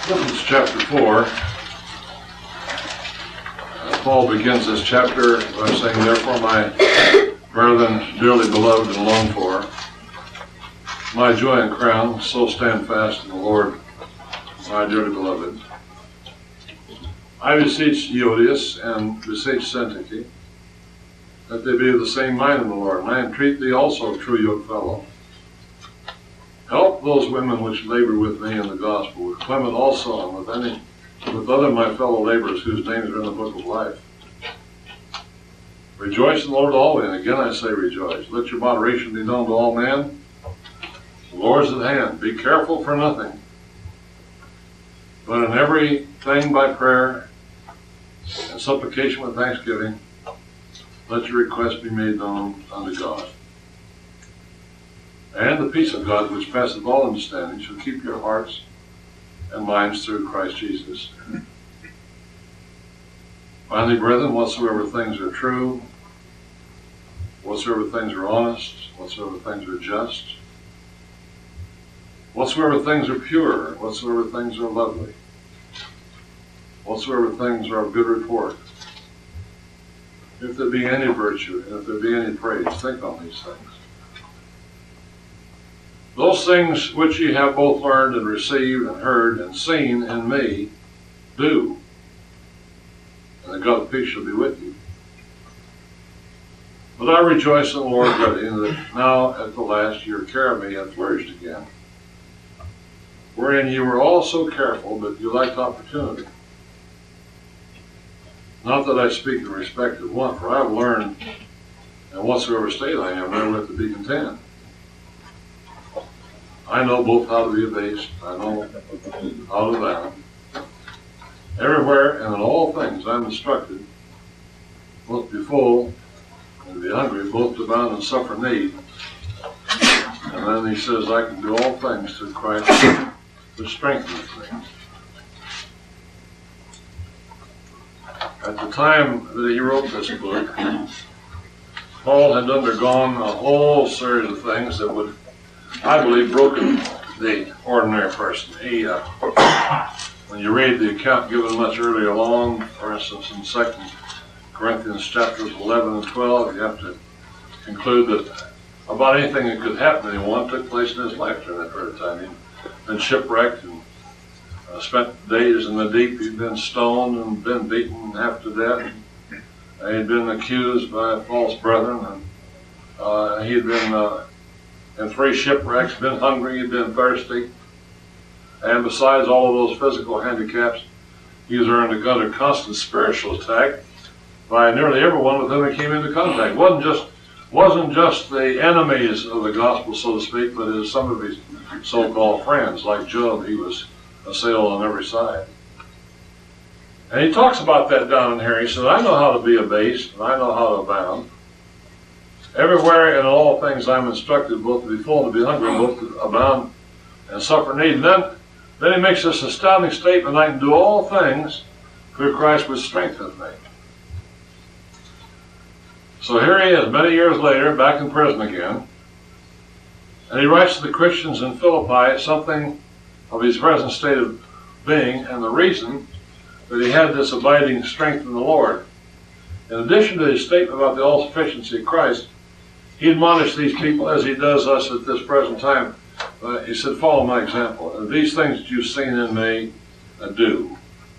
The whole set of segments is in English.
Philippians chapter 4. Paul begins this chapter by saying, "Therefore, my brethren, dearly beloved and longed for, my joy and crown, so stand fast in the Lord, my dearly beloved. I beseech Euodias and beseech Syntyche, that they be of the same mind in the Lord. And I entreat thee also, true yoke fellow, help those women which labor with me in the gospel, with Clement also, and with other my fellow laborers whose names are in the book of life. Rejoice in the Lord always." And again I say rejoice. "Let your moderation be known to all men. The Lord is at hand. Be careful for nothing, but in everything by prayer and supplication with thanksgiving, let your requests be made known unto God. And the peace of God, which passeth all understanding, shall keep your hearts and minds through Christ Jesus. Finally, brethren, whatsoever things are true, whatsoever things are honest, whatsoever things are just, whatsoever things are pure, whatsoever things are lovely, whatsoever things are of good report, if there be any virtue, and if there be any praise, think on these things. Those things which ye have both learned and received and heard and seen in me, do, and the God of peace shall be with you. But I rejoice in the Lord greatly, that now at the last your care of me hath flourished again, wherein you were all so careful, but you lacked opportunity. Not that I speak in respect of one, for I have learned, in whatsoever state I am, therewith to be content. I know both how to be abased, I know how to abound. Everywhere and in all things I am instructed, both to be full and to be hungry, both to abound and suffer need." And then he says, "I can do all things through Christ which strengthens me." At the time that he wrote this book, Paul had undergone a whole series of things that would, I believe, broken the ordinary person. When you read the account given much earlier along, for instance in 2 Corinthians chapters 11 and 12, you have to conclude that about anything that could happen to anyone took place in his life during that period of time. He'd been shipwrecked and spent days in the deep. He'd been stoned and been beaten half to death. He'd been accused by false brethren, and he'd been in 3 shipwrecks, been hungry, he'd been thirsty. And besides all of those physical handicaps, he was under constant spiritual attack by nearly everyone with whom he came into contact. Wasn't just the enemies of the gospel, so to speak, but as some of his so-called friends, like Job, he was assailed on every side. And he talks about that down in here. He said, "I know how to be abased, and I know how to abound. Everywhere and in all things I'm instructed, both to be full and to be hungry, both to abound and suffer need." And then he makes this astounding statement, "I can do all things through Christ which strengtheneth me." So here he is, many years later, back in prison again. And he writes to the Christians in Philippi something of his present state of being and the reason that he had this abiding strength in the Lord. In addition to his statement about the all-sufficiency of Christ, he admonished these people, as he does us at this present time. He said, "Follow my example. And these things that you've seen in me, do."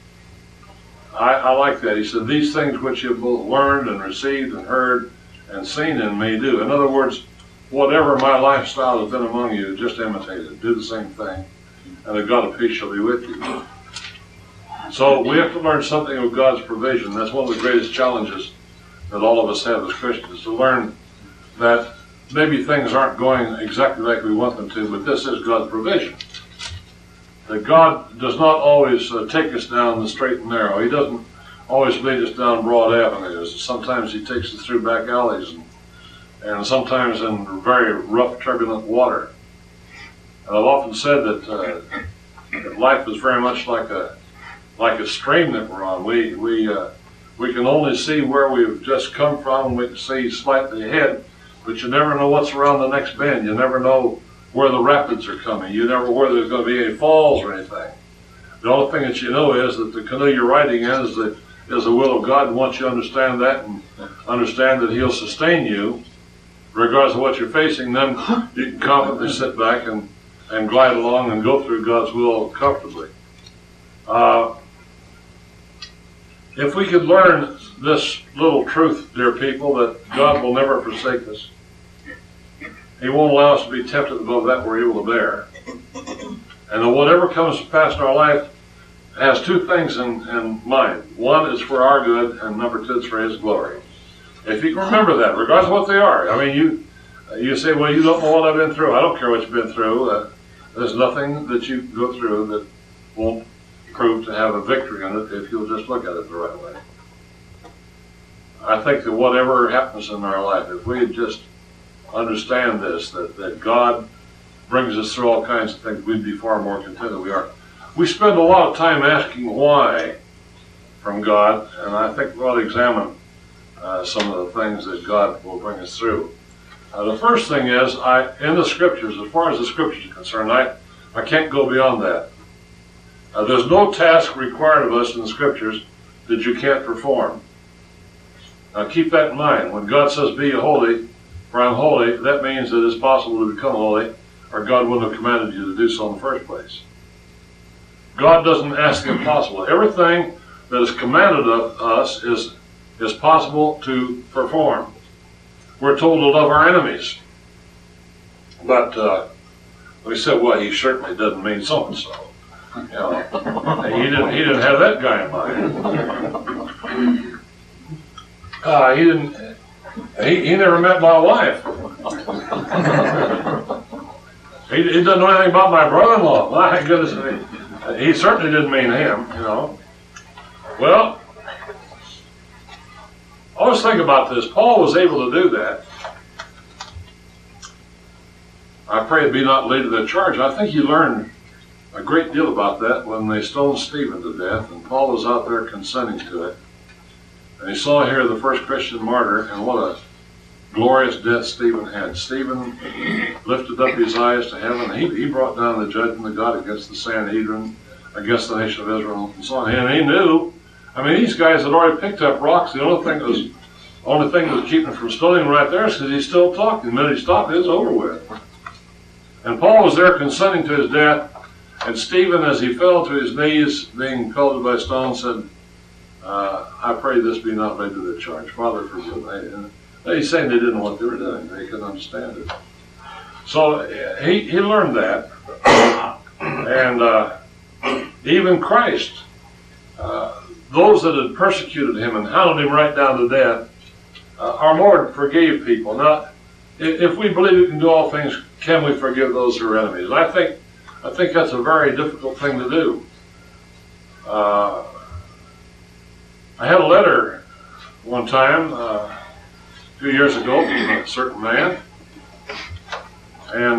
I like that. He said, "These things which you've both learned and received and heard and seen in me, do." In other words, whatever my lifestyle has been among you, just imitate it. Do the same thing. And the God of peace shall be with you. So we have to learn something of God's provision. That's one of the greatest challenges that all of us have as Christians, to learn that maybe things aren't going exactly like we want them to, but this is God's provision. That God does not always take us down the straight and narrow. He doesn't always lead us down broad avenues. Sometimes he takes us through back alleys and sometimes in very rough, turbulent water. And I've often said that life is very much like a stream that we're on. We can only see where we've just come from, and we can see slightly ahead, but you never know what's around the next bend. You never know where the rapids are coming. You never know where there's going to be any falls or anything. The only thing that you know is that the canoe you're riding in is the will of God, and once you understand that and understand that He'll sustain you, regardless of what you're facing, then you can confidently sit back and glide along and go through God's will comfortably. If we could learn this little truth, dear people, that God will never forsake us. He won't allow us to be tempted above that we're able to bear. And that whatever comes to pass in our life has two things in mind. One is for our good, and number two is for His glory. If you can remember that, regardless of what they are. I mean, you say, well, you don't know what I've been through. I don't care what you've been through. There's nothing that you go through that won't prove to have a victory in it if you'll just look at it the right way. I think that whatever happens in our life, if we just understand this, that God brings us through all kinds of things, we'd be far more content than we are. We spend a lot of time asking why from God, and I think we ought to examine some of the things that God will bring us through. The first thing is, in the Scriptures, as far as the Scriptures are concerned, I can't go beyond that. There's no task required of us in the Scriptures that you can't perform. Now keep that in mind. When God says, be holy, for I'm holy, that means that it's possible to become holy, or God wouldn't have commanded you to do so in the first place. God doesn't ask the impossible. Everything that is commanded of us is possible to perform. We're told to love our enemies. But we said, well, He certainly doesn't mean so-and-so. You know, he didn't have that guy in mind. He never met my wife. He doesn't know anything about my brother-in-law. My goodness, he certainly didn't mean him, you know. Well, always think about this. Paul was able to do that. I pray it be not laid to the charge. I think he learned a great deal about that when they stoned Stephen to death, and Paul was out there consenting to it. And he saw here the first Christian martyr, and what a glorious death Stephen had. Stephen lifted up his eyes to heaven. He brought down the judgment of God against the Sanhedrin, against the nation of Israel, and so on. And he knew, I mean, these guys had already picked up rocks. The only thing that was keeping him from stoning him right there is because he's still talking. The minute he stopped, it was over with. And Paul was there consenting to his death, and Stephen, as he fell to his knees, being pelted by stones, said, I pray this be not laid to the charge. Father, forgive me. And he's saying they didn't know what they were doing. They couldn't understand it. So he learned that. And even Christ, those that had persecuted him and hounded him right down to death, our Lord forgave people. Now, if we believe we can do all things, can we forgive those who are enemies? And I think that's a very difficult thing to do. I had a letter one time, a few years ago, from a certain man, and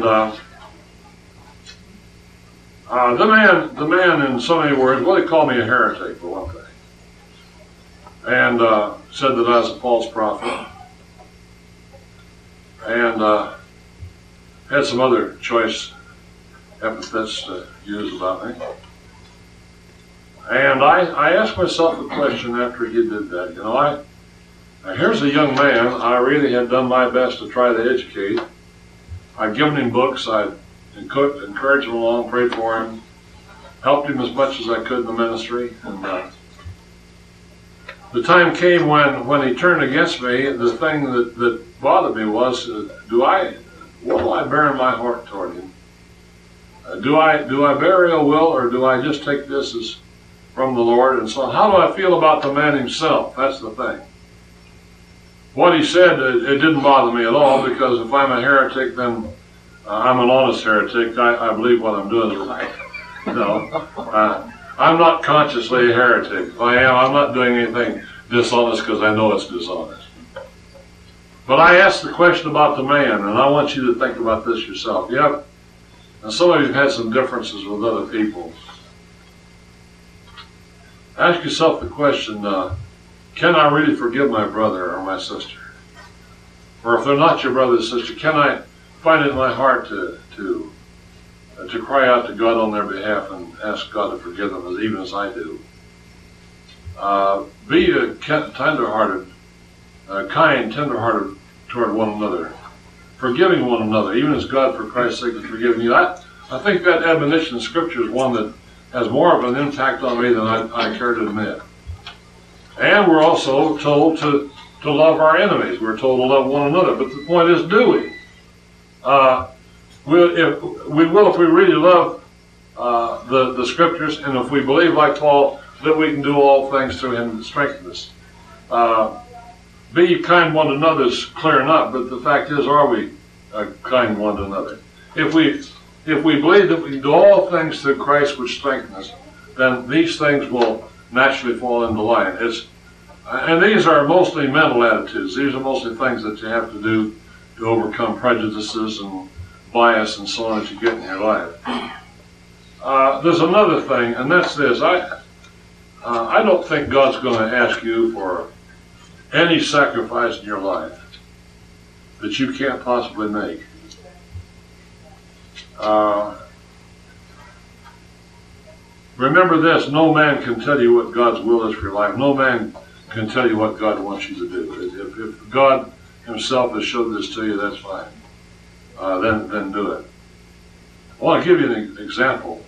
the man, in so many words, well, he called me a heretic for one thing, and said that I was a false prophet, and had some other choice epithets to use about me. And I asked myself the question after he did that. You know, here's a young man I really had done my best to try to educate. I'd given him books. I'd encouraged him along, prayed for him, helped him as much as I could in the ministry. And the time came when he turned against me. The thing that bothered me was, what do I bear in my heart toward him? Do I bear ill will, or do I just take this as from the Lord? And so how do I feel about the man himself? That's the thing. What he said, it didn't bother me at all, because if I'm a heretic, then I'm an honest heretic. I believe what I'm doing is right. No, I'm not consciously a heretic. If I am, I'm not doing anything dishonest because I know it's dishonest. But I asked the question about the man, and I want you to think about this yourself. Yep. And some of you have had some differences with other people. Ask yourself the question, can I really forgive my brother or my sister? Or if they're not your brother or sister, can I find it in my heart to to cry out to God on their behalf and ask God to forgive them, even as I do. Be tender-hearted, kind, tender-hearted toward one another, forgiving one another, even as God, for Christ's sake, has forgiven you. I think that admonition in Scripture is one that has more of an impact on me than I care to admit. And we're also told to love our enemies. We're told to love one another. But the point is, do we? If we really love the Scriptures, and if we believe, like Paul, that we can do all things through Him that strengthens us. Be kind one to another is clear enough, but the fact is, are we kind one to another? If we believe that we can do all things through Christ which strengthens us, then these things will naturally fall into line. And these are mostly mental attitudes. These are mostly things that you have to do to overcome prejudices and bias and so on that you get in your life. There's another thing, and that's this. I don't think God's going to ask you for any sacrifice in your life that you can't possibly make. Remember this, no man can tell you what God's will is for your life. No man can tell you what God wants you to do. If God Himself has showed this to you, that's fine. Then do it. I want to give you an example.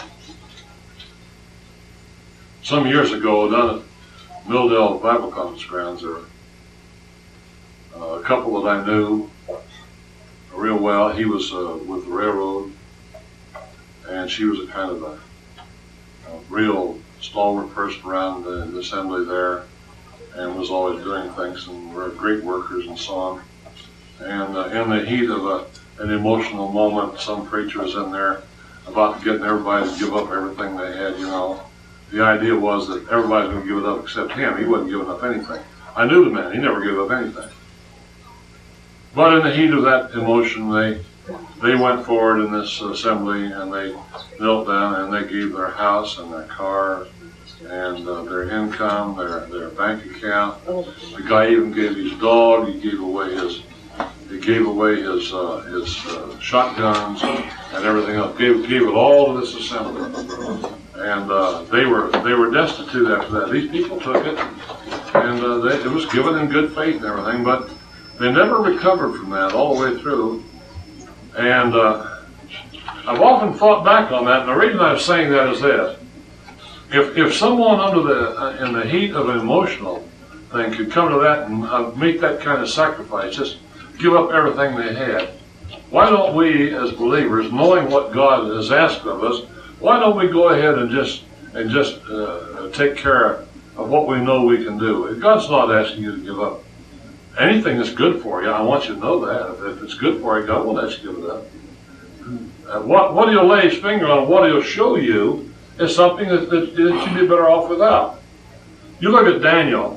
Some years ago, down at Milldale Bible Conference grounds, there were a couple that I knew real well. He was with the railroad, and she was a kind of a real stalwart person around the assembly there, and was always doing things, and were great workers and so on. And in the heat of an emotional moment, some preacher was in there about getting everybody to give up everything they had, you know. The idea was that everybody's going to give it up except him. He wasn't giving up anything. I knew the man. He never gave up anything. But in the heat of that emotion, they went forward in this assembly, and they knelt down, and they gave their house and their car and their income, their bank account. The guy even gave his dog. He gave away his shotguns and everything else. Gave it all to this assembly. And they were destitute after that. These people took it, and it was given in good faith and everything, but they never recovered from that all the way through. And I've often thought back on that, and the reason I'm saying that is this. If someone in the heat of an emotional thing could come to that and make that kind of sacrifice, just give up everything they had, why don't we as believers, knowing what God has asked of us, why don't we go ahead and just take care of what we know we can do? God's not asking you to give up anything that's good for you. I want you to know that. If it's good for you, God won't ask you to give it up. What He'll lay His finger on, what He'll show you, is something that you'd be better off without. You look at Daniel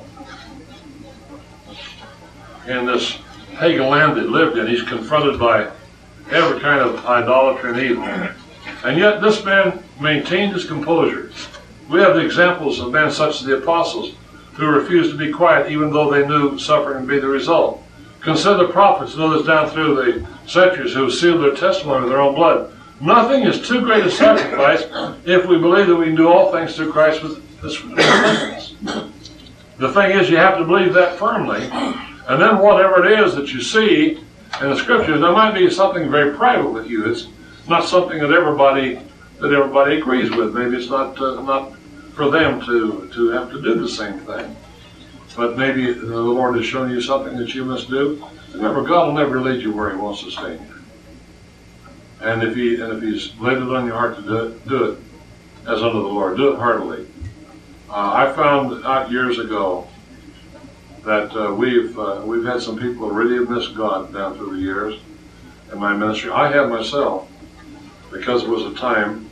in this pagan land that he lived in. He's confronted by every kind of idolatry and evil. And yet this man maintained his composure. We have the examples of men such as the apostles who refused to be quiet even though they knew suffering would be the result. Consider the prophets and others down through the centuries who sealed their testimony with their own blood. Nothing is too great a sacrifice if we believe that we can do all things through Christ with this repentance. The thing is, you have to believe that firmly, and then whatever it is that you see in the Scriptures, there might be something very private with you. It's not something that everybody agrees with. Maybe it's not for them to have to do the same thing. But maybe the Lord has shown you something that you must do. Remember, God will never lead you where He wants to stay you. And if He's laid it on your heart to do it as unto the Lord. Do it heartily. I found out years ago that we've had some people who really have missed God down through the years in my ministry. I have myself, because it was a time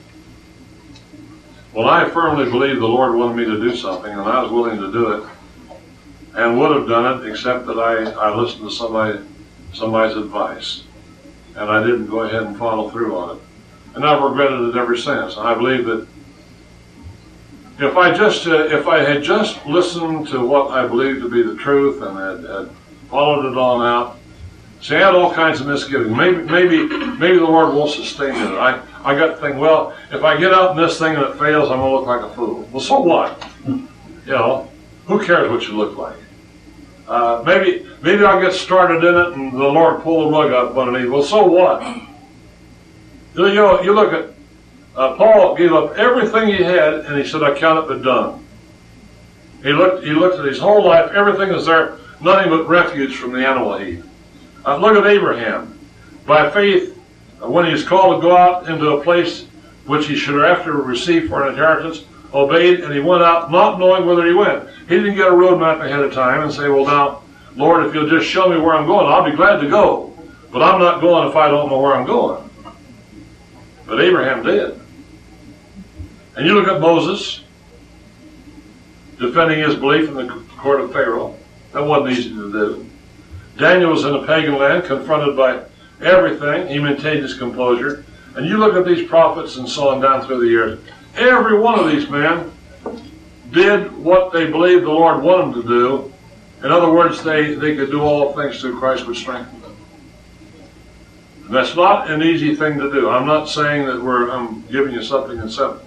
when I firmly believed the Lord wanted me to do something, and I was willing to do it, and would have done it, except that I listened to somebody's advice, and I didn't go ahead and follow through on it. And I've regretted it ever since. And I believe that if I had just listened to what I believed to be the truth and had followed it on out, See, I had all kinds of misgivings. Maybe the Lord won't sustain it. I got to think, well, if I get out in this thing and it fails, I'm going to look like a fool. Well, so what? You know, who cares what you look like? Maybe I'll get started in it and the Lord pull the rug out underneath. Well, so what? You know, you look at Paul gave up everything he had, and he said, I count it but done. He looked at his whole life. Everything is there, nothing but refuge from the animal heat. Look at Abraham. By faith, when he was called to go out into a place which he should after receive for an inheritance, obeyed, and he went out not knowing whither he went. He didn't get a roadmap ahead of time and say, well, now, Lord, if you'll just show me where I'm going, I'll be glad to go. But I'm not going if I don't know where I'm going. But Abraham did. And you look at Moses, defending his belief in the court of Pharaoh. That wasn't easy to do. Daniel was in a pagan land, confronted by everything. He maintained his composure. And you look at these prophets and so on down through the years. Every one of these men did what they believed the Lord wanted them to do. In other words, they could do all things through Christ which strengthened them. And that's not an easy thing to do. I'm not saying that I'm giving you something in simple.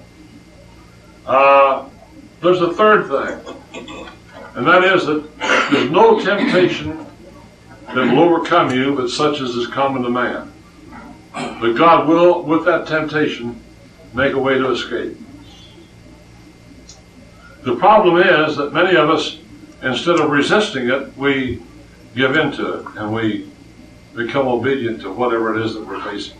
There's a third thing, and that is that there's no temptation that will overcome you but such as is common to man. But God will, with that temptation, make a way to escape. The problem is that many of us, instead of resisting it, we give in to it, and we become obedient to whatever it is that we're facing.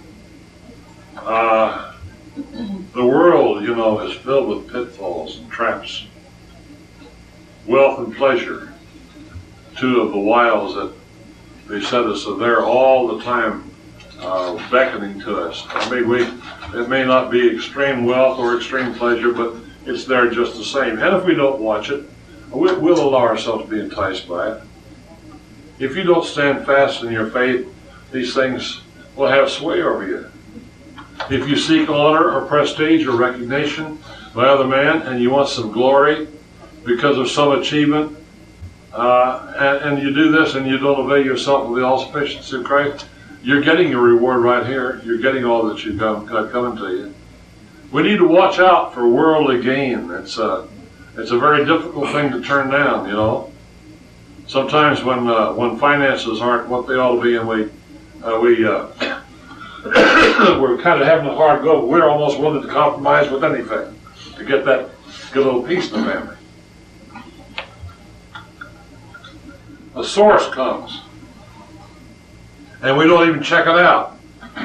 The world, you know, is filled with pitfalls and traps. Wealth and pleasure, two of the wiles that beset us, are there all the time, beckoning to us. I mean, it may not be extreme wealth or extreme pleasure, but it's there just the same. And if we don't watch it, we'll allow ourselves to be enticed by it. If you don't stand fast in your faith, these things will have sway over you. If you seek honor or prestige or recognition by other men, and you want some glory because of some achievement, and you do this and you don't avail yourself of the all-sufficiency of Christ, you're getting your reward right here. You're getting all that you've got coming to you. We need to watch out for worldly gain. It's a very difficult thing to turn down, you know. Sometimes when finances aren't what they ought to be, and we're kind of having a hard go, but we're almost willing to compromise with anything to get that good little piece in the family. A source comes, and we don't even check it out.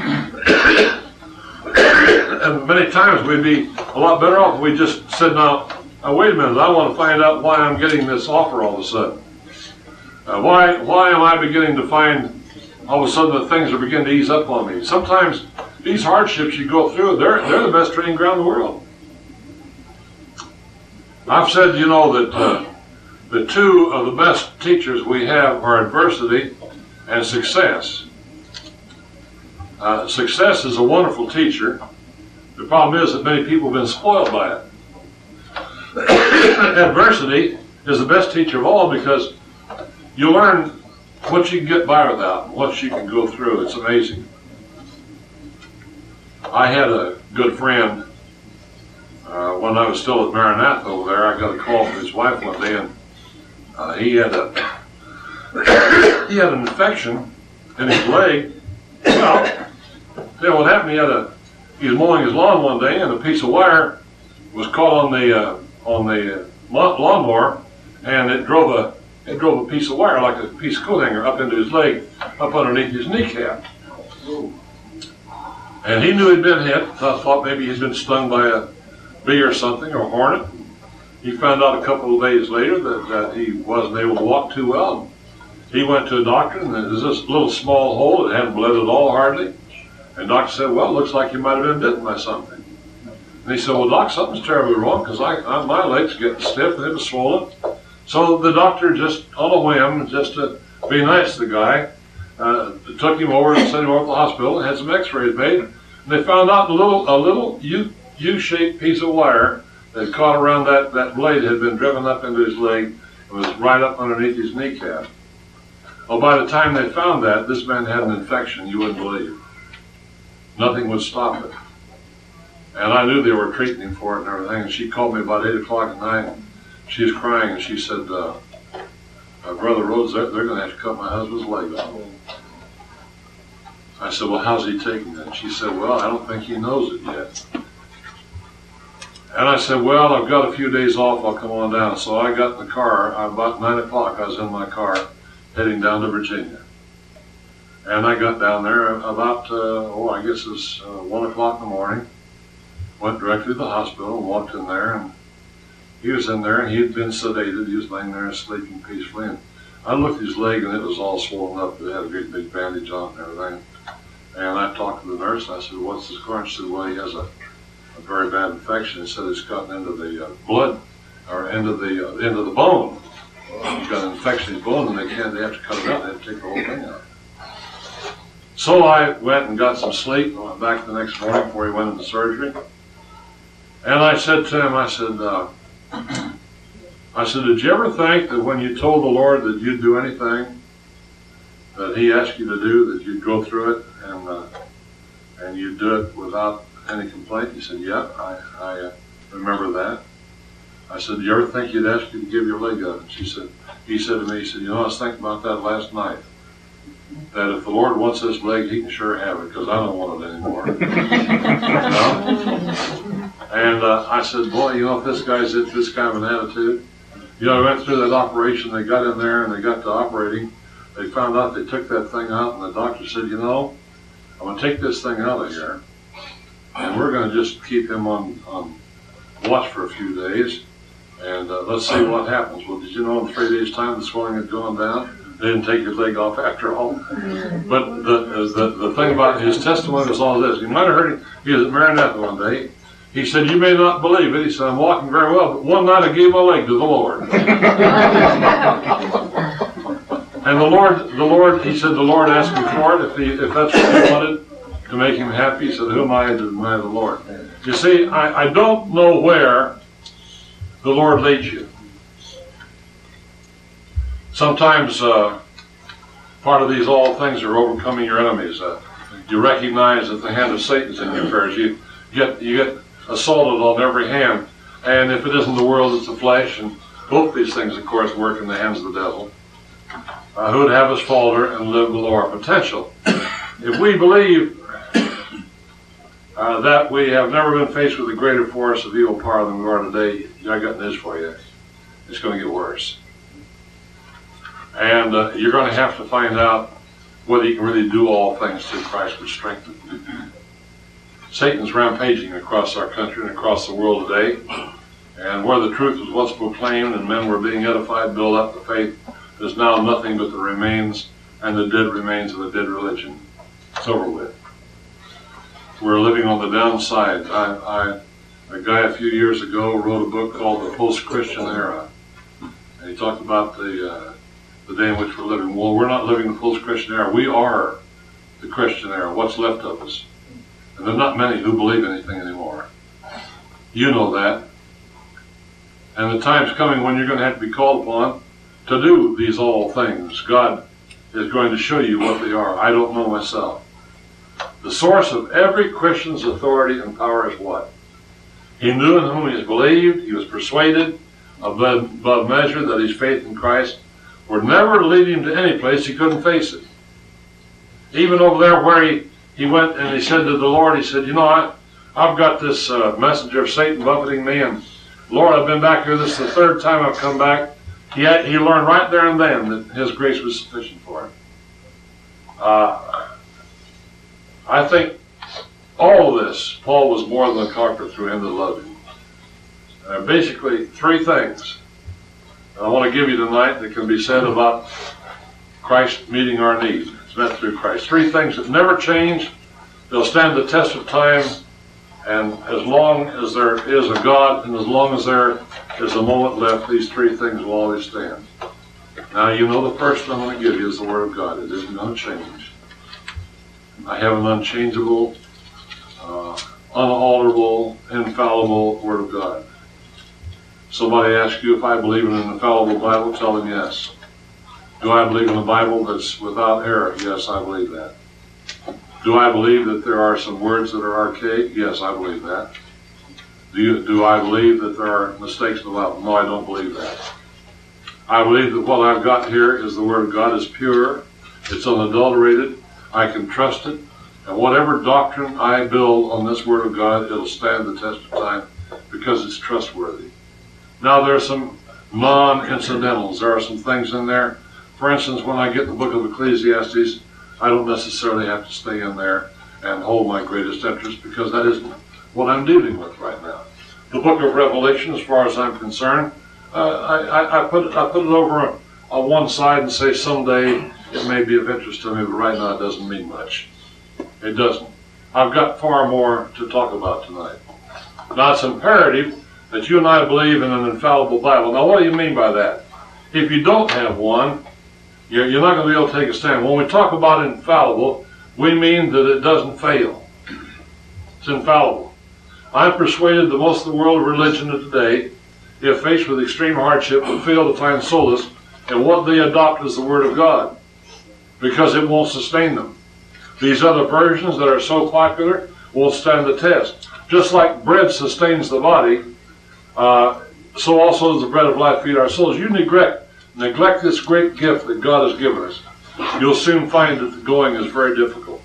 And many times we'd be a lot better off if we just said, now, wait a minute, I want to find out why I'm getting this offer all of a sudden. Why am I beginning to find all of a sudden that things are beginning to ease up on me? Sometimes these hardships you go through, they're the best training ground in the world. I've said, you know, that the two of the best teachers we have are adversity and success. Success is a wonderful teacher. The problem is that many people have been spoiled by it. Adversity is the best teacher of all, because you learn what you can get by without, what you can go through. It's amazing. I had a good friend when I was still at Maranatha over there. I got a call from his wife one day, and he had an infection in his leg. Well, what happened? He was mowing his lawn one day, and a piece of wire was caught on the lawnmower, and it drove a piece of wire, like a piece of coat hanger, up into his leg, up underneath his kneecap. And he knew he'd been hit. Thought maybe he'd been stung by a bee or something, or a hornet. He found out a couple of days later that he wasn't able to walk too well. He went to a doctor, and there's this little small hole that hadn't bled at all, hardly. And the doctor said, well, it looks like you might have been bitten by something. And he said, well, Doc, something's terribly wrong, because my leg's getting stiff and it was swollen. So the doctor, just on a whim, just to be nice to the guy, took him over and sent him over to the hospital and had some x-rays made. And they found out a little U-shaped piece of wire that caught around that blade had been driven up into his leg and was right up underneath his kneecap. Well, by the time they found that, this man had an infection you wouldn't believe. Nothing would stop it. And I knew they were treating him for it and everything. And she called me about 8 o'clock at night. She was crying, and she said, Brother Rhodes, they're going to have to cut my husband's leg off. I said, well, how's he taking it? She said, well, I don't think he knows it yet. And I said, well, I've got a few days off. I'll come on down. So I got in the car. About 9 o'clock, I was in my car heading down to Virginia. And I got down there about, I guess it was 1 o'clock in the morning. Went directly to the hospital and walked in there. And he was in there, and he had been sedated. He was laying there sleeping peacefully. And I looked at his leg, and it was all swollen up. It had a great big bandage on it and everything. And I talked to the nurse, and I said, what's this scar? She said, well, he has a very bad infection. He said it's gotten into the blood, or into the bone. He's got an infection in his bone, and they have to cut it out. They have to take the whole thing out. So I went and got some sleep, and went back the next morning before he went into surgery. And I said to him, I said, did you ever think that when you told the Lord that you'd do anything that he asked you to do, that you'd go through it and you'd do it without any complaint? He said, yeah, I remember that. I said, do you ever think he'd ask you to give your leg up? And he said to me, I was thinking about that last night. That if the Lord wants this leg, he can sure have it, because I don't want it anymore. And I said, boy, if this guy's this kind of an attitude. I went through that operation. They got in there and they got to operating. They found out they took that thing out, and the doctor said, I'm going to take this thing out of here, and we're going to just keep him on watch for a few days, and let's see what happens. Well, did you know in 3 days' time the swelling had gone down? They didn't take his leg off after all. But the thing about his testimony was all this. You might have heard him. He was at Maranatha one day. He said, you may not believe it. He said, I'm walking very well, but one night I gave my leg to the Lord. And the Lord, he said, the Lord asked me for it, if that's what he wanted, to make him happy. He said, who am I to deny the Lord? You see, I don't know where the Lord leads you. Sometimes part of these all things are overcoming your enemies. You recognize that the hand of Satan's in your affairs. You get assaulted on every hand. And if it isn't the world, it's the flesh. And both these things, of course, work in the hands of the devil. Who would have us falter and live below our potential. If we believe that we have never been faced with a greater force of evil power than we are today, I got news for you. It's going to get worse. And you're going to have to find out whether you can really do all things through Christ which strengthens you. Satan's rampaging across our country and across the world today. And where the truth was once proclaimed and men were being edified, built up the faith, there's now nothing but the remains and the dead remains of the dead religion. It's over with. We're living on the downside. A guy a few years ago wrote a book called The Post-Christian Era. And he talked about the day in which we're living. Well, we're not living the post-Christian era. We are the Christian era, what's left of us. And there are not many who believe anything anymore. You know that. And the time's coming when you're going to have to be called upon to do these all things. God is going to show you what they are. I don't know myself. The source of every Christian's authority and power is what? He knew in whom he has believed. He was persuaded above measure that his faith in Christ would never lead him to any place he couldn't face it. Even over there where he went and he said to the Lord, he said, I've got this messenger of Satan buffeting me, and Lord, I've been back here. This is the third time I've come back. He learned right there and then that his grace was sufficient for him. I think all of this, Paul was more than a conqueror through him that loved him. Basically, three things I want to give you tonight that can be said about Christ meeting our needs. It's met through Christ. Three things that never change. They'll stand the test of time. And as long as there is a God, and as long as there is a moment left, these three things will always stand. Now, the first I'm going to give you is the Word of God. It isn't going to change. I have an unchangeable, unalterable, infallible Word of God. Somebody asks you if I believe in an infallible Bible, tell them yes. Do I believe in a Bible that's without error? Yes, I believe that. Do I believe that there are some words that are archaic? Yes, I believe that. Do I believe that there are mistakes in the Bible? No, I don't believe that. I believe that what I've got here is the Word of God is pure, it's unadulterated, I can trust it, and whatever doctrine I build on this Word of God, it'll stand the test of time because it's trustworthy. Now there are some non-incidentals. There are some things in there. For instance, when I get the book of Ecclesiastes, I don't necessarily have to stay in there and hold my greatest interest because that isn't what I'm dealing with right now. The book of Revelation, as far as I'm concerned, I put it over on one side and say someday it may be of interest to me, but right now it doesn't mean much. It doesn't. I've got far more to talk about tonight. Now it's imperative that you and I believe in an infallible Bible. Now what do you mean by that? If you don't have one, you're not going to be able to take a stand. When we talk about infallible, we mean that it doesn't fail. It's infallible. I'm persuaded that most of the world religion of today, if faced with extreme hardship, will fail to find solace in what they adopt as the Word of God, because it won't sustain them. These other versions that are so popular won't stand the test. Just like bread sustains the body, so also does the bread of life feed our souls. You neglect this great gift that God has given us, you'll soon find that the going is very difficult.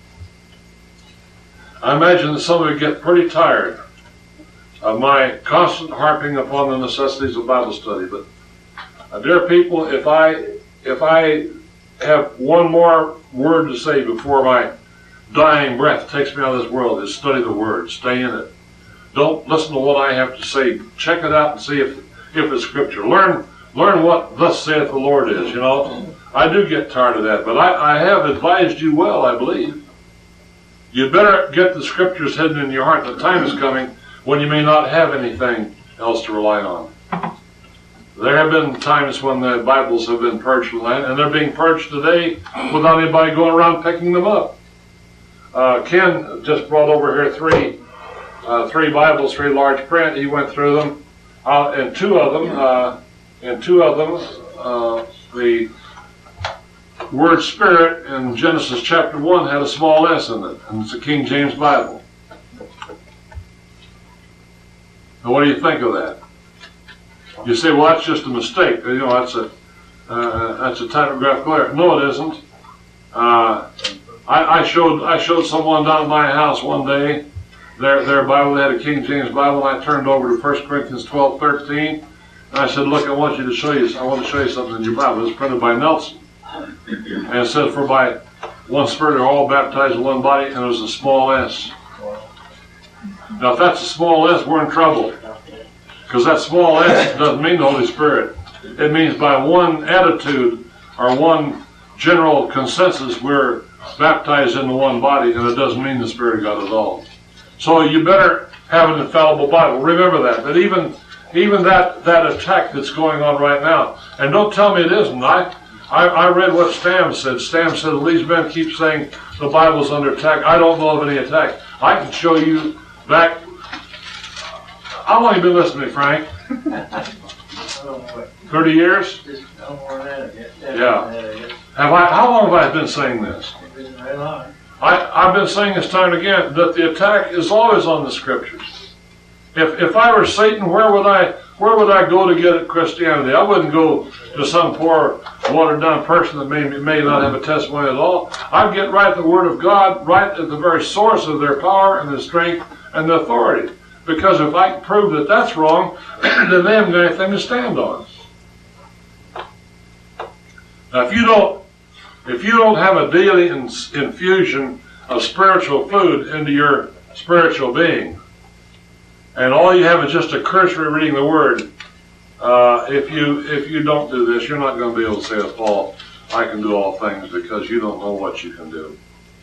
I imagine that some of you get pretty tired of my constant harping upon the necessities of Bible study. But, dear people, if I have one more word to say before my dying breath takes me out of this world, is study the Word. Stay in it. Don't listen to what I have to say. Check it out and see if it's Scripture. Learn what thus saith the Lord is. You know, I do get tired of that, but I have advised you well, I believe. You better get the Scriptures hidden in your heart. The time is coming when you may not have anything else to rely on. There have been times when the Bibles have been purged from the land, and they're being purged today without anybody going around picking them up. Ken just brought over here three Bibles, 3 large print. He went through them. In two of them, the word Spirit in Genesis chapter 1 had a small s in it, and it's a King James Bible. Now, what do you think of that? You say, well, that's just a mistake. You know, that's a typographical error. No, it isn't. I showed someone down at my house one day their Bible. They had a King James Bible, and I turned over to 1 Corinthians 12:13, and I said, look, I want to show you something in your Bible. It's printed by Nelson. And it said, for by one Spirit are all baptized in one body, and it was a small s. Now, if that's a small s, we're in trouble. Because that small s doesn't mean the Holy Spirit. It means by one attitude or one general consensus, we're baptized into one body, and it doesn't mean the Spirit of God at all. So you better have an infallible Bible. Remember that even that attack that's going on right now, and don't tell me it isn't. I read what Stam said. Stam said, these men keep saying the Bible's under attack. I don't know of any attack. I can show you back. How long have you been listening to me, Frank? 30 years? Yeah. How long have I been saying this? I've been saying this time and again that the attack is always on the Scriptures. If I were Satan, where would I go to get at Christianity? I wouldn't go to some poor, watered-down person that may not have a testimony at all. I'd get right at the Word of God, right at the very source of their power and their strength and their authority. Because if I can prove that that's wrong, then they haven't got anything to stand on. Now, if you don't have a daily infusion of spiritual food into your spiritual being, and all you have is just a cursory reading the Word, if you don't do this, you're not going to be able to say to Paul, I can do all things, because you don't know what you can do.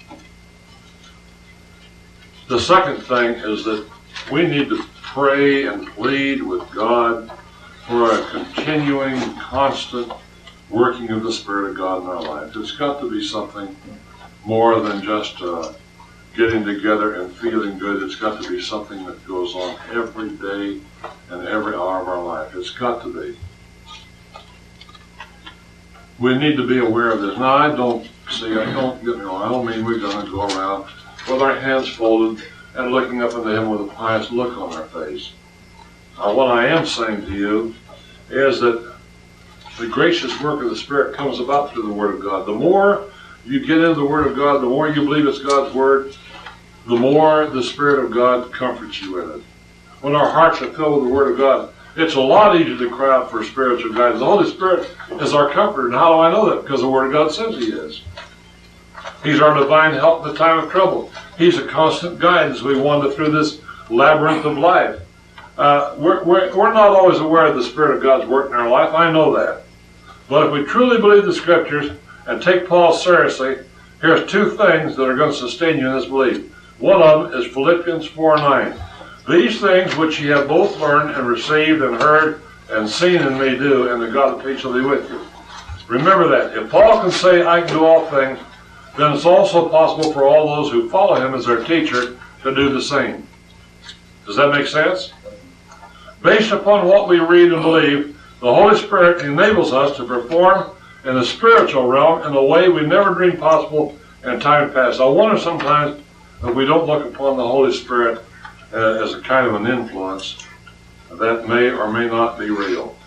The second thing is that we need to pray and plead with God for a continuing, constant working of the Spirit of God in our lives. It's got to be something more than just getting together and feeling good. It's got to be something that goes on every day and every hour of our life. It's got to be. We need to be aware of this. Now, I don't get me wrong, I don't mean we're going to go around with our hands folded and looking up into Him with a pious look on our face. What I am saying to you is that the gracious work of the Spirit comes about through the Word of God. The more you get into the Word of God, the more you believe it's God's Word, the more the Spirit of God comforts you in it. When our hearts are filled with the Word of God, it's a lot easier to cry out for spiritual guidance. The Holy Spirit is our comforter. And how do I know that? Because the Word of God says He is. He's our divine help in the time of trouble. He's a constant guide as we wander through this labyrinth of life. We're not always aware of the Spirit of God's work in our life. I know that. But if we truly believe the Scriptures and take Paul seriously, here's two things that are going to sustain you in this belief. One of them is Philippians 4:9. These things which ye have both learned and received and heard and seen in me do, and the God of peace shall be with you. Remember that. If Paul can say, I can do all things, then it's also possible for all those who follow him as their teacher to do the same. Does that make sense? Based upon what we read and believe, the Holy Spirit enables us to perform in the spiritual realm in a way we never dreamed possible in time past. I wonder sometimes if we don't look upon the Holy Spirit as a kind of an influence that may or may not be real.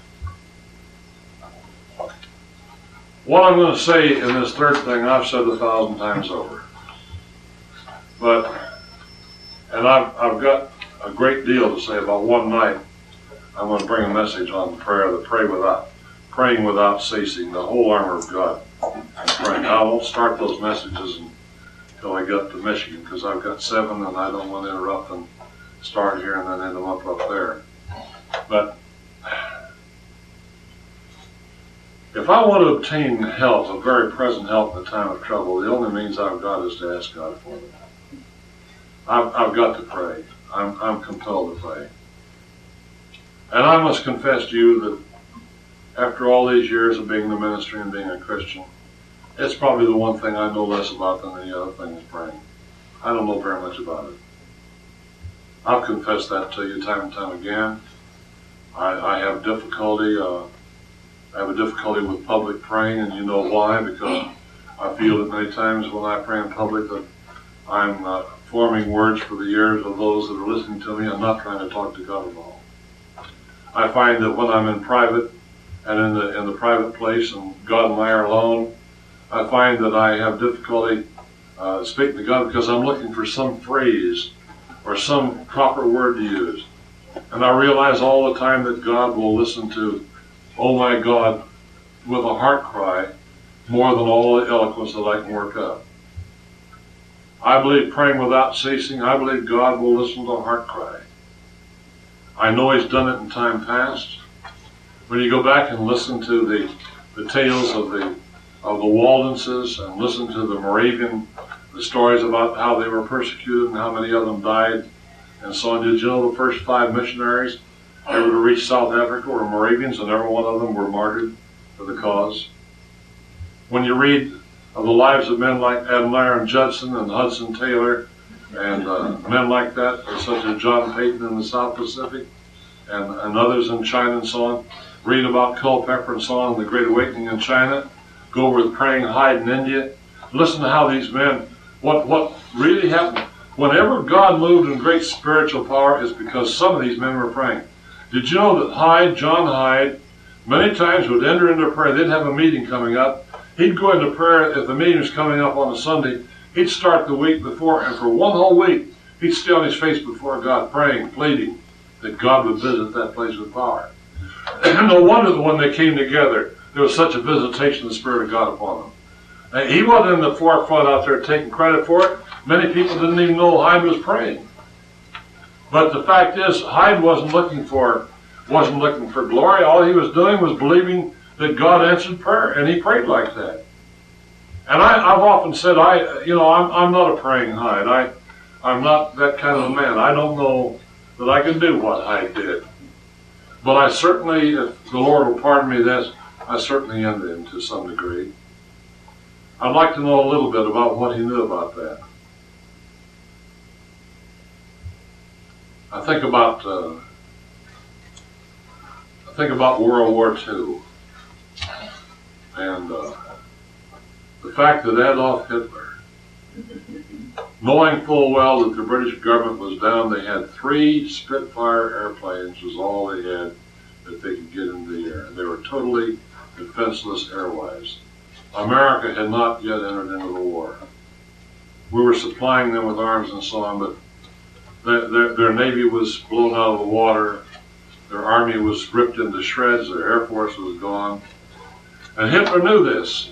What I'm going to say in this third thing, I've said 1,000 times over. And I've got a great deal to say about one night. I'm going to bring a message on prayer, praying without ceasing, the whole armor of God. Praying. I won't start those messages until I get to Michigan, because I've got 7 and I don't want to interrupt and start here and then end them up there. But if I want to obtain help, a very present help in the time of trouble, the only means I've got is to ask God for it. I've got to pray. I'm compelled to pray. And I must confess to you that after all these years of being in the ministry and being a Christian, it's probably the one thing I know less about than any other thing is praying. I don't know very much about it. I'll confess that to you time and time again. I have difficulty. I have a difficulty with public praying, and you know why? Because I feel that many times when I pray in public that I'm forming words for the ears of those that are listening to me. I'm not trying to talk to God at all. I find that when I'm in private and in the private place and God and I are alone, I find that I have difficulty speaking to God because I'm looking for some phrase or some proper word to use. And I realize all the time that God will listen to, oh my God, with a heart cry, more than all the eloquence that I can work up. I believe praying without ceasing, I believe God will listen to a heart cry. I know He's done it in time past. When you go back and listen to the tales of the Waldenses and listen to the Moravian, the stories about how they were persecuted and how many of them died and so on. Did you know the first 5 missionaries ever to reach South Africa were Moravians, and every one of them were martyred for the cause? When you read of the lives of men like Adoniram Judson and Hudson Taylor and men like that, such as John Peyton in the South Pacific and others in China and so on, read about Culpeper and so on, the Great Awakening in China, go over the Praying Hyde in India, listen to how these men, what really happened. Whenever God moved in great spiritual power, is because some of these men were praying. Did you know that John Hyde, many times would enter into prayer? They'd have a meeting coming up. He'd go into prayer if the meeting was coming up on a Sunday. He'd start the week before, and for one whole week, he'd stay on his face before God, praying, pleading that God would visit that place with power. And no wonder that when they came together, there was such a visitation of the Spirit of God upon them. And he wasn't in the forefront out there taking credit for it. Many people didn't even know Hyde was praying. But the fact is, Hyde wasn't looking for glory. All he was doing was believing that God answered prayer, and he prayed like that. And I've often said, I'm not a praying Hyde. I'm not that kind of a man. I don't know that I can do what Hyde did. But I certainly, if the Lord will pardon me this, I certainly envy him to some degree. I'd like to know a little bit about what he knew about that. I think about World War II. And the fact that Adolf Hitler, knowing full well that the British government was down, they had 3 Spitfire airplanes was all they had that they could get into the air. And they were totally defenseless airways. America had not yet entered into the war. We were supplying them with arms and so on, but their Navy was blown out of the water. Their army was ripped into shreds. Their Air Force was gone. And Hitler knew this.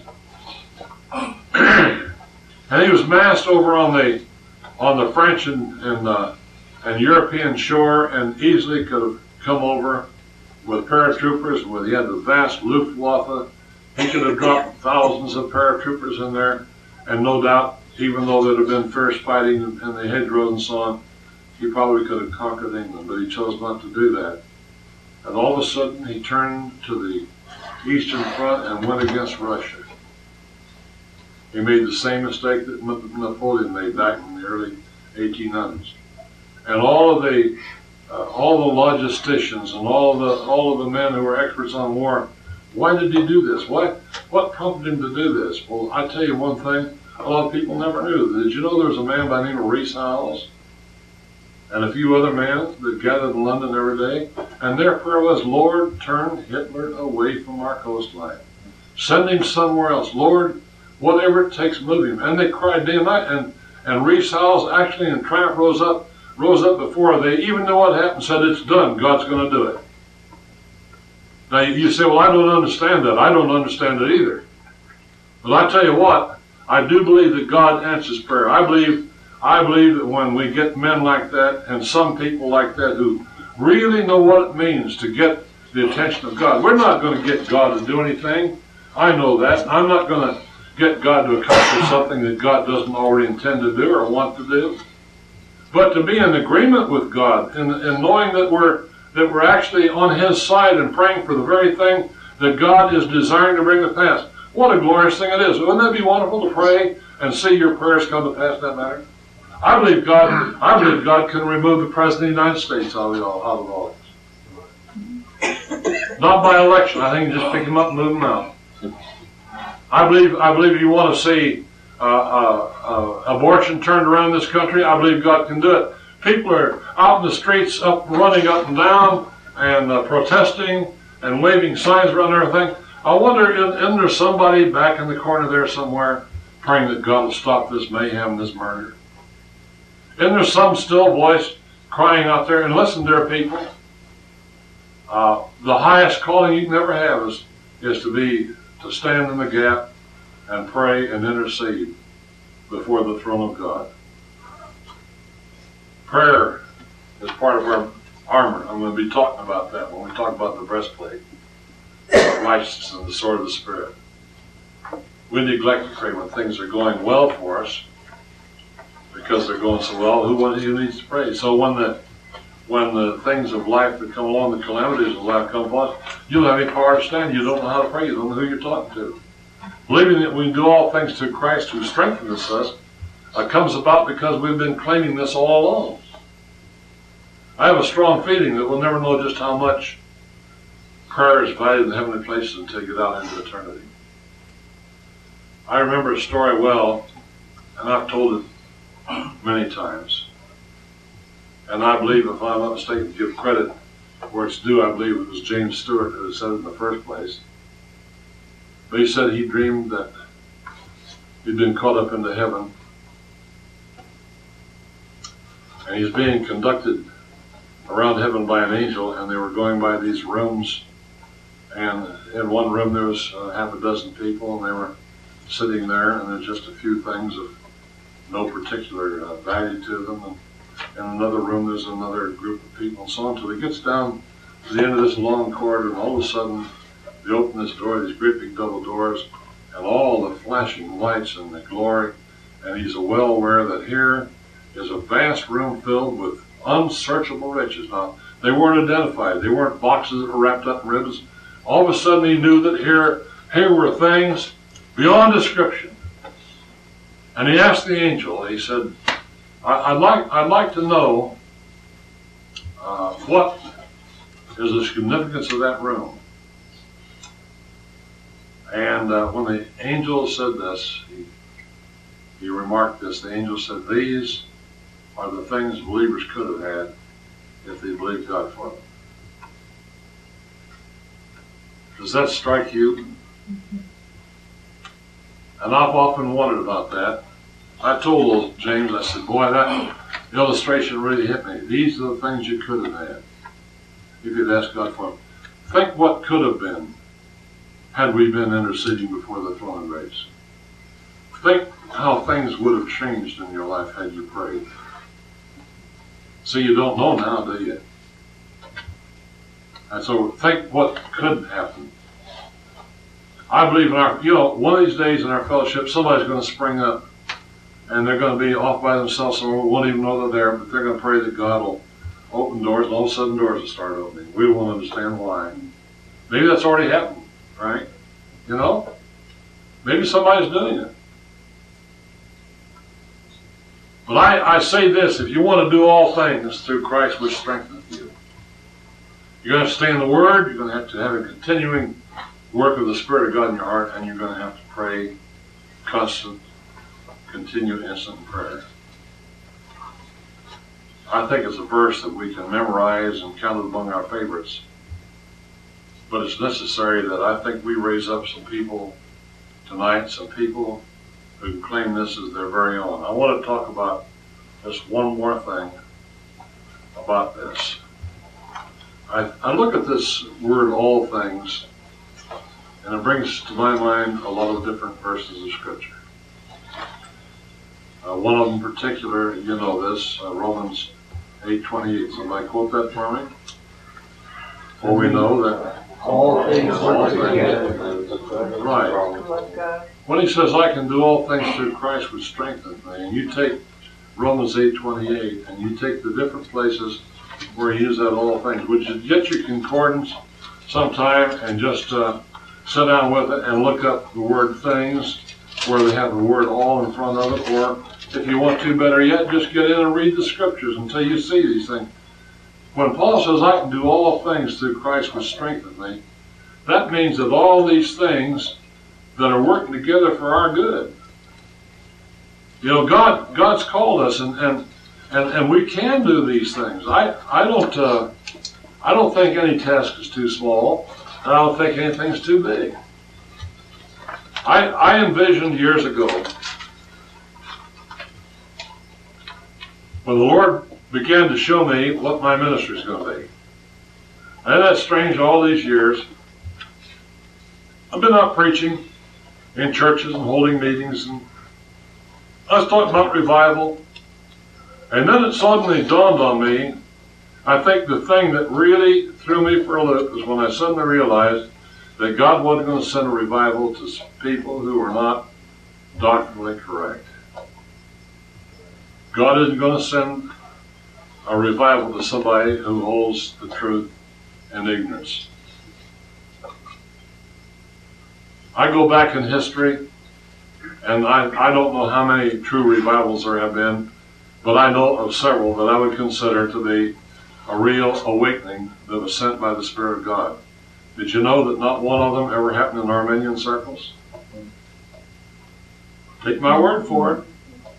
And he was massed over on the French and European shore, and easily could have come over with paratroopers. He had the vast Luftwaffe. He could have dropped thousands of paratroopers in there, and no doubt, even though there'd have been fierce fighting in the hedgerows and so on, he probably could have conquered England, but he chose not to do that. And all of a sudden, he turned to the Eastern Front and went against Russia. He made the same mistake that Napoleon made back in the early 1800s. And all the logisticians and all of the men who were experts on war, why did he do this? What prompted him to do this? Well, I tell you one thing, a lot of people never knew. Did you know there was a man by the name of Rees Howells and a few other men that gathered in London every day? And their prayer was, Lord, turn Hitler away from our coastline. Send him somewhere else. Lord, whatever it takes, move him. And they cried day and night. And Rees Howells actually in triumph rose up before they even knew what happened, said, it's done. God's going to do it. Now you say, well, I don't understand that. I don't understand it either. But I tell you what, I do believe that God answers prayer. I believe that when we get men like that and some people like that who really know what it means to get the attention of God, we're not going to get God to do anything. I know that. I'm not going to get God to accomplish something that God doesn't already intend to do or want to do. But to be in agreement with God and knowing that we're actually on His side and praying for the very thing that God is desiring to bring to pass. What a glorious thing it is. Wouldn't that be wonderful to pray and see your prayers come to pass in that matter? I believe God can remove the President of the United States out of office. Not by election. I think you just pick him up and move him out. I believe you want to see abortion turned around in this country. I believe God can do it. People are out in the streets, running up and down, and protesting and waving signs around everything. I wonder, isn't there somebody back in the corner there somewhere praying that God will stop this mayhem, this murder? Isn't there some still voice crying out there? And listen, dear people, the highest calling you can ever have is to stand in the gap and pray and intercede before the throne of God. Prayer is part of our armor. I'm going to be talking about that when we talk about the breastplate, righteousness, and the sword of the Spirit. We neglect to pray when things are going well for us because they're going so well. Who needs to pray? So when the things of life that come along, the calamities of life come upon us, you don't have any power to stand. You don't know how to pray. You don't know who you're talking to. Believing that we can do all things through Christ who strengthens us comes about because we've been claiming this all along. I have a strong feeling that we'll never know just how much prayer is valued in the heavenly places until you get out into eternity. I remember a story well, and I've told it many times. And I believe, if I'm not mistaken, to give credit where it's due, I believe it was James Stewart who said it in the first place. But he said he dreamed that he'd been caught up into heaven, and he's being conducted around heaven by an angel, and they were going by these rooms, and in one room there was half a dozen people, and they were sitting there, and there's just a few things of no particular value to them, and in another room there's another group of people, and so on, until he gets down to the end of this long corridor, and all of a sudden they open this door, these great big double doors, and all the flashing lights and the glory, and he's well aware that here is a vast room filled with unsearchable riches. Now, they weren't identified. They weren't boxes that were wrapped up in ribbons. All of a sudden he knew that here were things beyond description. And he asked the angel, he said, I'd like to know what is the significance of that room. And when the angel said this, he remarked this. The angel said, "These are the things believers could have had if they believed God for them." Does that strike you? And I've often wondered about that. I told old James, I said, "Boy, that illustration really hit me. These are the things you could have had if you'd asked God for them." Think what could have been had we been interceding before the throne of grace. Think how things would have changed in your life had you prayed. See, you don't know now, do you? And so think what could happen. I believe one of these days in our fellowship, somebody's going to spring up and they're going to be off by themselves somewhere. We won't even know they're there, but they're going to pray that God will open doors, and all of a sudden doors will start opening. We won't understand why. Maybe that's already happened, right? You know? Maybe somebody's doing it. But I say this, if you want to do all things through Christ which strengtheneth you, you're going to have to stay in the Word, you're going to have a continuing work of the Spirit of God in your heart, and you're going to have to pray constant, continued, instant prayer. I think it's a verse that we can memorize and count it among our favorites. But it's necessary that I think we raise up some people tonight, some people who claim this as their very own. I want to talk about just one more thing about this. I look at this word, all things, and it brings to my mind a lot of different verses of Scripture. One of them in particular, you know this, Romans 8:28. Somebody quote that for me? For we know that all things work together. Right. When he says, "I can do all things through Christ which strengthens me," and you take Romans 8:28 and you take the different places where he uses that all things, would you get your concordance sometime and just sit down with it and look up the word things where they have the word all in front of it, or if you want to, better yet, just get in and read the Scriptures until you see these things. When Paul says, "I can do all things through Christ which strengthens me," that means that all these things that are working together for our good. You know, God's called us, and we can do these things. I don't think any task is too small, and I don't think anything's too big. I envisioned years ago, when the Lord began to show me what my ministry is going to be. And that's strange, all these years I've been out preaching in churches and holding meetings, and I was talking about revival, and then it suddenly dawned on me, I think the thing that really threw me for a loop is when I suddenly realized that God wasn't going to send a revival to people who were not doctrinally correct. God isn't going to send a revival to somebody who holds the truth in ignorance. I go back in history, and I don't know how many true revivals there have been, but I know of several that I would consider to be a real awakening that was sent by the Spirit of God. Did you know that not one of them ever happened in Armenian circles? Take my word for it.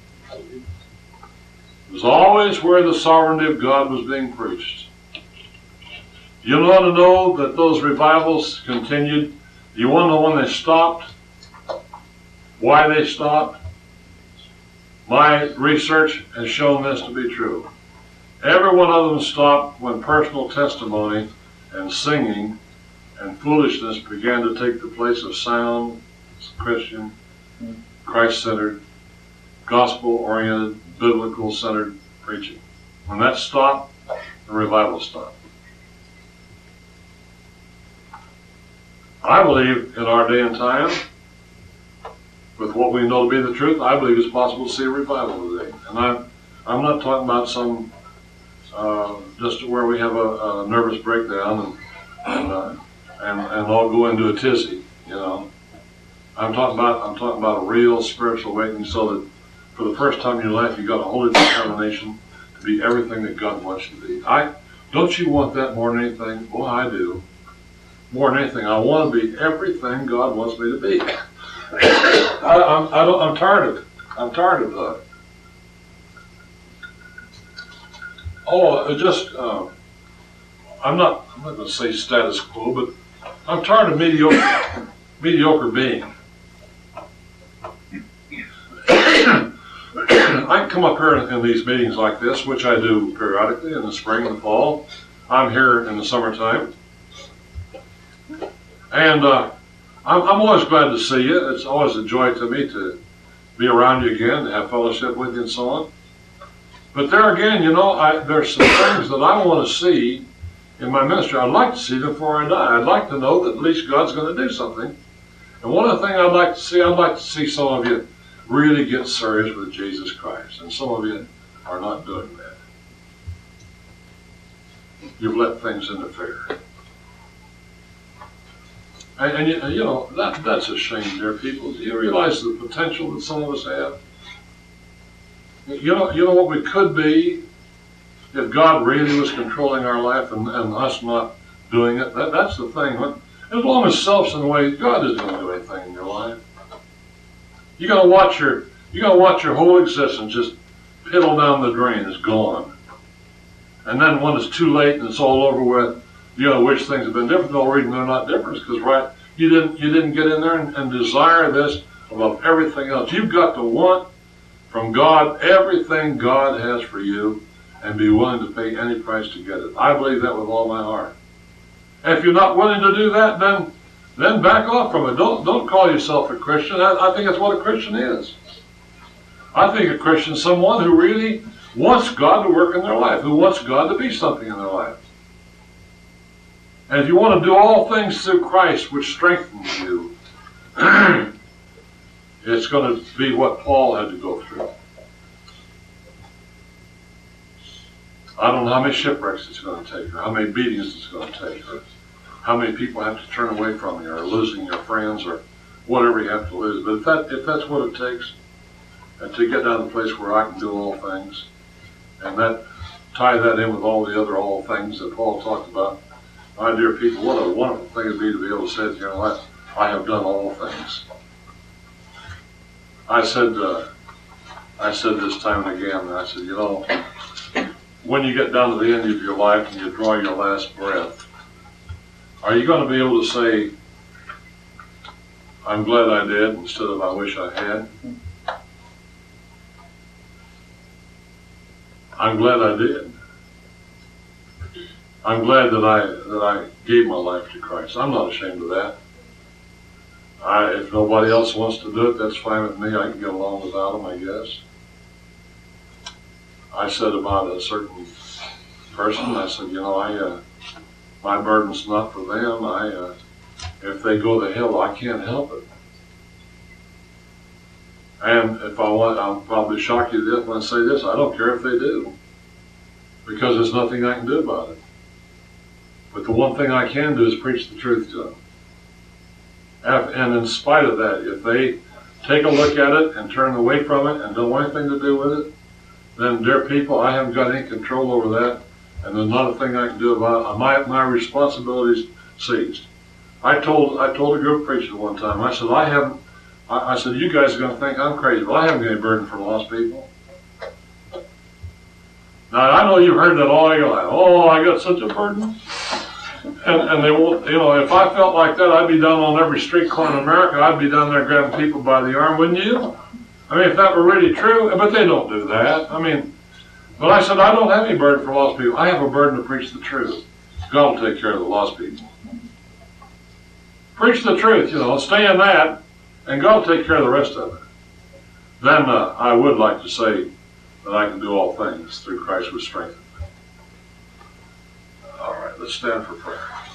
It was always where the sovereignty of God was being preached. You want to know that those revivals continued? You want to know when they stopped? Why they stopped? My research has shown this to be true. Every one of them stopped when personal testimony and singing and foolishness began to take the place of sound, Christian, Christ-centered, gospel-oriented, biblical-centered preaching. When that stopped, the revival stopped. I believe in our day and time, with what we know to be the truth, I believe it's possible to see a revival today. And I'm not talking about some just where we have a nervous breakdown and all go into a tizzy, you know. I'm talking about a real spiritual awakening, so that for the first time in your life you got a holy determination to be everything that God wants you to be. Don't you want that more than anything? Well, I do. more than anything, I want to be everything God wants me to be. I'm tired of it. I'm tired of that. I'm not going to say status quo, but I'm tired of mediocre being. I can come up here in these meetings like this, which I do periodically in the spring and the fall. I'm here in the summertime. And I'm always glad to see you. It's always a joy to me to be around you again, to have fellowship with you and so on. But there again, there's some things that I want to see in my ministry. I'd like to see them before I die. I'd like to know that at least God's going to do something. And one of the things I'd like to see some of you really get serious with Jesus Christ. And some of you are not doing that. You've let things interfere. And that's a shame, dear people. Do you realize the potential that some of us have? You know what we could be if God really was controlling our life and us not doing it? That's the thing. As long as self's in the way, God isn't going to do anything in your life. You got to watch your whole existence just piddle down the drain. It's gone. And then when it's too late and it's all over with, wish things had been different. The only reason they're not different is because you didn't get in there and desire this above everything else. You've got to want from God everything God has for you and be willing to pay any price to get it. I believe that with all my heart. And if you're not willing to do that, then back off from it. Don't call yourself a Christian. I think that's what a Christian is. I think a Christian is someone who really wants God to work in their life, who wants God to be something in their life. And if you want to do all things through Christ, which strengthens you, it's going to be what Paul had to go through. I don't know how many shipwrecks it's going to take, or how many beatings it's going to take, or how many people have to turn away from you, or losing your friends, or whatever you have to lose. But if that's what it takes, and to get down to the place where I can do all things, and tie that in with all the other all things that Paul talked about, my dear people, what a wonderful thing it would be to be able to say to your life, I have done all things. I said this time and again, I said, when you get down to the end of your life and you draw your last breath, are you going to be able to say, I'm glad I did, instead of I wish I had? I'm glad I did. I'm glad that I gave my life to Christ. I'm not ashamed of that. If nobody else wants to do it, that's fine with me. I can get along without them, I guess. I said about a certain person, I said, my burden's not for them. If they go to hell, I can't help it. And if I want, I'll probably shock you to death when I say this, I don't care if they do, because there's nothing I can do about it. But the one thing I can do is preach the truth to them. And in spite of that, if they take a look at it and turn away from it and don't want anything to do with it, then dear people, I haven't got any control over that, and there's not a thing I can do about it. My responsibility's ceased. I told a group of preachers one time, I said, you guys are going to think I'm crazy, but I haven't got any burden for lost people. Now, I know you've heard that all your life. Oh, I got such a burden. And they won't, if I felt like that, I'd be down on every street corner in America. I'd be down there grabbing people by the arm, wouldn't you? I mean, if that were really true, but they don't do that. But I said, I don't have any burden for lost people. I have a burden to preach the truth. God will take care of the lost people. Preach the truth, stay in that, and God will take care of the rest of it. Then I would like to say that I can do all things through Christ who strengthens me. All right, let's stand for prayer.